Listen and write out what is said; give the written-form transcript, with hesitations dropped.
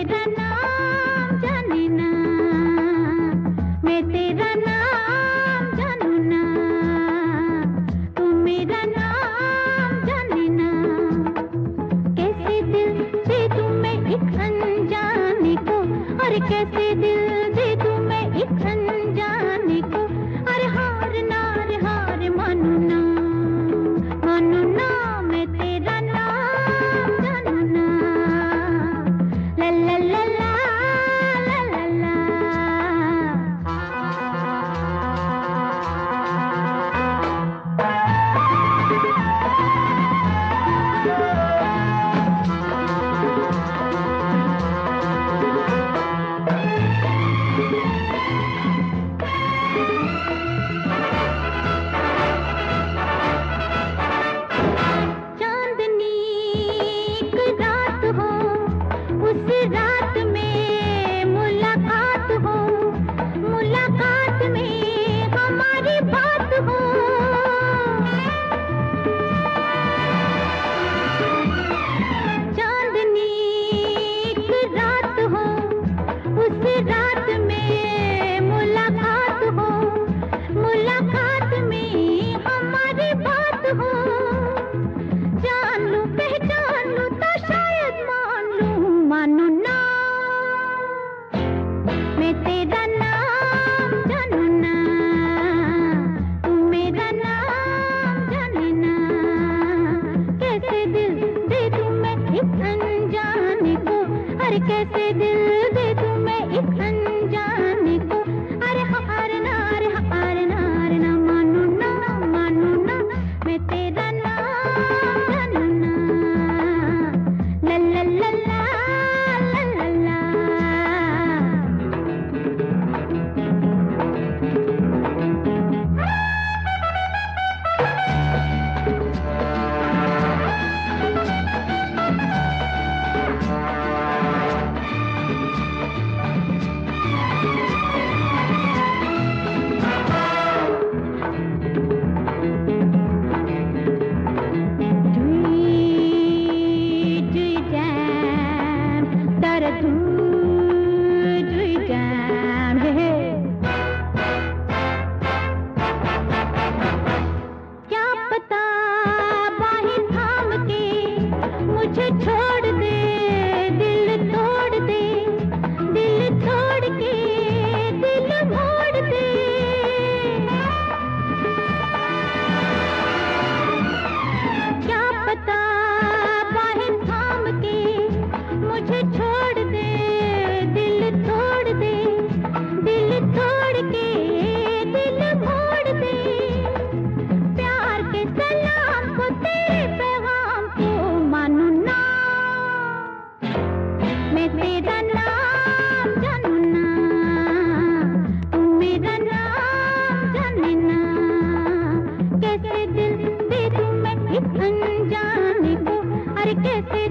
तेरा नाम जाने ना, मैं तेरा नाम जानू ना, तू मेरा नाम जाने ना। कैसे दिल दे दूं मैं एक अनजाने को, और कैसे दिल दे दूं मैं एक अनजाने को। अरे हार ना मानू ना, मानू ना, मैं तेरा नाम जानू ना। ला ला ला ला ला ला ला। उस रात में मुलाकात हो, मुलाकात में हमारी बात हो। चांदनी एक रात हो, उस रात में मुलाकात हो, मुलाकात में हमारी बात हो। जान लूं पहचान लूं तो शायद मान लूं, मानो ना, मैं तेरा नाम जानू ना, तू मेरा नाम जाने ना। कैसे दिल दे दूं मैं एक अनजाने को, अरे कैसे दिल दे दूं मैं एक अनजाने को। अरे हार ना, अरे हार ना, अरे ना, मानू ना, मानू ना, मैं तेरा नाम जानू ना। ला ला ला ला ला ला ला। क्या पता बाहें थाम के मुझे छोड़ दे, दिल तोड़ दे, दिल तोड़ के दिल मोड़ दे। क्या पता बाहें थाम के मुझे छोड़ दे, दिल तोड़ दे, दिल तोड़ के दिल मोड़ दे। प्यार के सलाम को तेरे पैगाम को मानू ना, मैं तेरा नाम जानू ना, तू मेरा नाम जाने ना। कैसे दिल दे दूं मैं एक अनजाने को, अरे कैसे